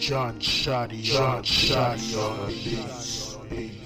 John Shoddy on the beat.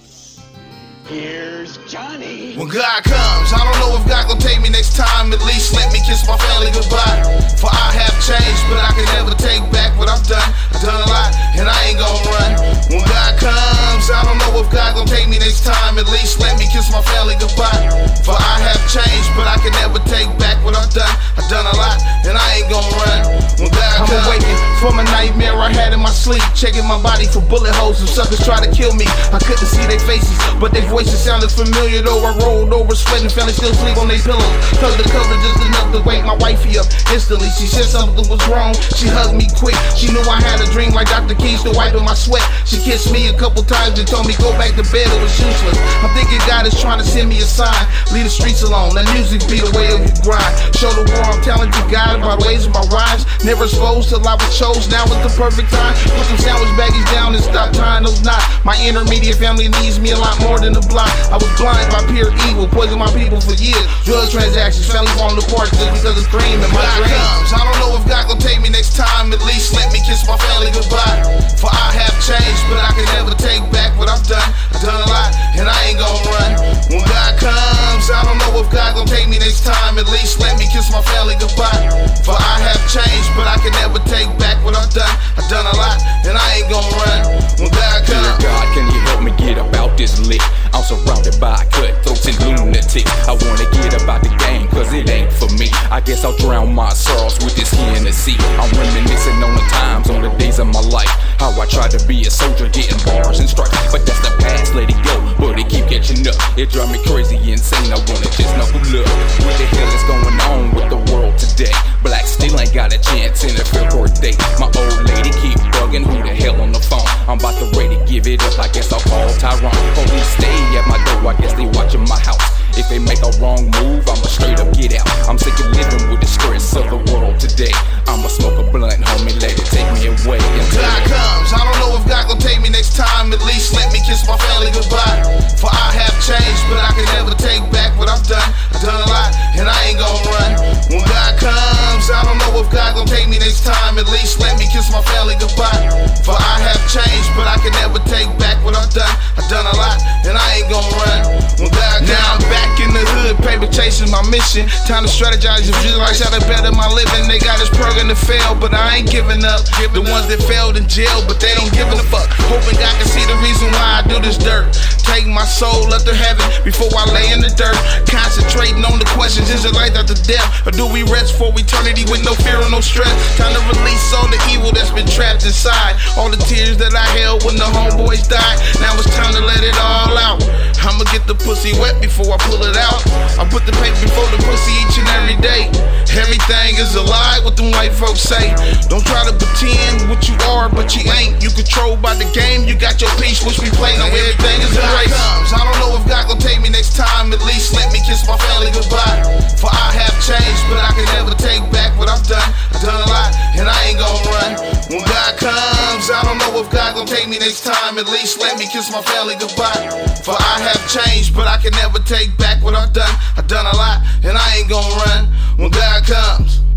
Here's Johnny. When God comes, I don't know if God gon' take me next time. At least let me kiss my family goodbye. For I have changed, but I can never take back what I've done. I've done a lot, and I ain't gon' run. When God comes, I don't know if God gon' take me next time. At least let me kiss my family goodbye. For I have changed, but I can never take back what I've done. I've done a lot, and I ain't gon' run. When God comes, I'm awakened from a nightmare I had in my sleep, checking my body for bullet holes. Some suckers try to kill me. I couldn't see their faces, but their voices sounded familiar. Though I rolled over, sweating, fell still sleep on their pillows. Cause the cover just enough to wake my wifey up instantly. She said something was wrong. She hugged me quick. She knew I had a dream like Dr. Keys to wiping my sweat. She kissed me a couple times and told me go back to bed. It was useless. I'm thinking God is trying to send me a sign. Leave the streets alone. Let music be the way of your grind. Show the world I'm talented God by the ways of my rhymes. Never exposed till I was chose. Now is the perfect time. Put some sandwich baggies down and stop tying those knots. My intermediate family needs me a lot more than a block. I was blind by pure evil, poisoned my people for years. Drug transactions, family falling apart just because of dream and my dreams. I don't know if God gon' take me next time. At least let me kiss my family goodbye. For I have changed, but I can never take back what I've done. I've done a lot, and I ain't gon' run. When God comes, I don't know if God gon' take me next time. At least let me kiss my family goodbye. For I have changed, but I can never take back what I've done. I've done a lot, and I ain't gon' run. When God comes, dear God, can you help me get about this lick? I'm surrounded by cutthroats and lunatics. I wanna get about the game, cause it ain't for me. I guess I'll drown my sorrows with this Hennessy. I'm reminiscing on the times, on the days of my life. How I tried to be a soldier, getting bars and stripes. But that's the past, let it go, but it keep catching up. It drive me crazy, insane, I wanna just knuckle up. What the hell is going on with the world today? Black still ain't got a chance in the fifth birthday. My old lady keep bugging, who the hell on the phone? I'm about to ready to give it up, I guess I'll call Tyrone. Police stay at my door, I guess they watching my house. If they make a wrong move, I'ma straight up get out. I'm sick of living with the stress of the world today. I'ma smoke a blunt, homie, let it take me away. God comes, I don't know if God gon' take me next time. At least let me kiss my family goodbye. For I have changed, but I can never take back what I've done. I've done a lot, and I ain't gon' run. When God comes, I don't know if God gon' take me next time. At least let me kiss my family goodbye. For I have changed, but I can never take back what I've done. I've done a lot, and I ain't gon' run. When God comes, now I'm back in the hood, paper chasing my mission. Time to strategize and visualize how to better my living. They got this program to fail, but I ain't giving up. The ones that failed in jail, but they don't give a fuck. Hoping God can see the reason why I do this dirt. Take my soul up to heaven before I lay in the dirt. Concentrating on the questions, is it life after death? Or do we rest for eternity with no fear or no stress? Time to release all the evil that's been trapped inside. All the tears that I held when the homeboys died. Now it's time to let it all out. I'ma get the pussy wet before I pull it out. I put the paper before the pussy each and every day. Everything is a lie, what them white folks say. Don't try to pretend what you are, but you ain't. You controlled by the game, you got your piece, which we play. Now everything is a race. I don't know if God gon' take me next time. At least let me kiss my family goodbye. For I have changed, but I can never take back what I've done. I've done a lot, and I ain't gon' run. When God comes, I don't know if God gon' take me next time. At least let me kiss my family goodbye. For I have changed, but I can never take back what I've done. I've done a lot, and I ain't gon' run. When God comes.